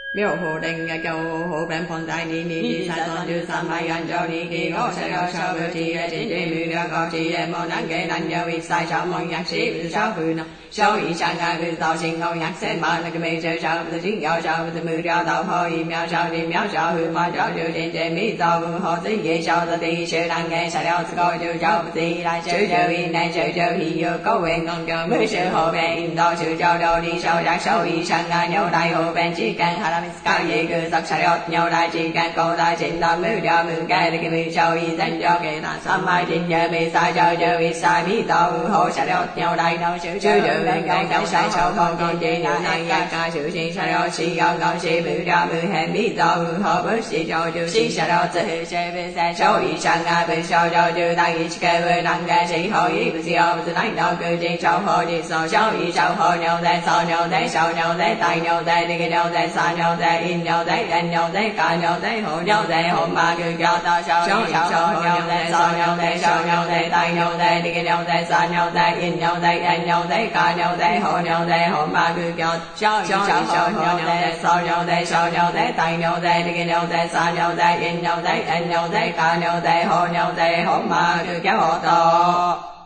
Miêu hồ đành châu hồ bên phong đại ni ni ni sa son du sa mai an châu ni ki ngô sa yo sa bơ chi e chi chi mu ra go chi e mo nang ge nan yo vi sai sao mong nhạc sĩ bu sao hư na sao y sang ga bu tao sinh ngô nhạc sen ma na ke me chơi sao bu chính yo sao bu mu ra tao ho y miao sao ni miao sao hư ma sao du trên trên mi tao bu ho ti ye sao ta ti sư đang nghe sa yo sa go du sao bu ti lai chơi chơi y này chơi hi yo có quen ngon cho mới sư hồ bên tao sư cho đâu đi sao ra sao y sang ga nhau đại hồ bên chỉ càng hà cao gì cứ sắc sài nhau đại chỉ càng cầu đại chính tâm mưu cho mưu cái cái mưu sau y danh cho cái ta sám mai chính giờ bị sai cho giờ bị sai bị tao hộ sài nhau đại đâu sự chưa giờ lên cái đâu sai sau không còn chỉ là này ca sự chỉ sài si gạo gạo si mưu cho mưu hẹn bị tao họ bớt si cho chưa si sài tự sẽ bị sai sau y sang ga bị sau cho chưa đại y cái với đăng cái si họ y bị siêu từ đánh đâu cứ chỉ sau họ đi sau y sau họ nhau đây sau nhau đây tay nhau đây đi cái nhau đây xa nhau đây in nhau đấy anh nhau đấy cả nhau đấy hộ nhau đấy hộ mà cứ cho ta sao nhau đấy sao nhau đấy sao nhau đấy tay nhau đấy đi cái nhau đấy xa nhau đấy in nhau đấy anh nhau đấy cả nhau đấy hộ mà cứ cho sao nhau đấy sao nhau đấy tay nhau đấy đi cái nhau đấy xa nhau đấy in nhau đấy anh nhau đấy cả nhau đấy hộ mà cứ cho hộ to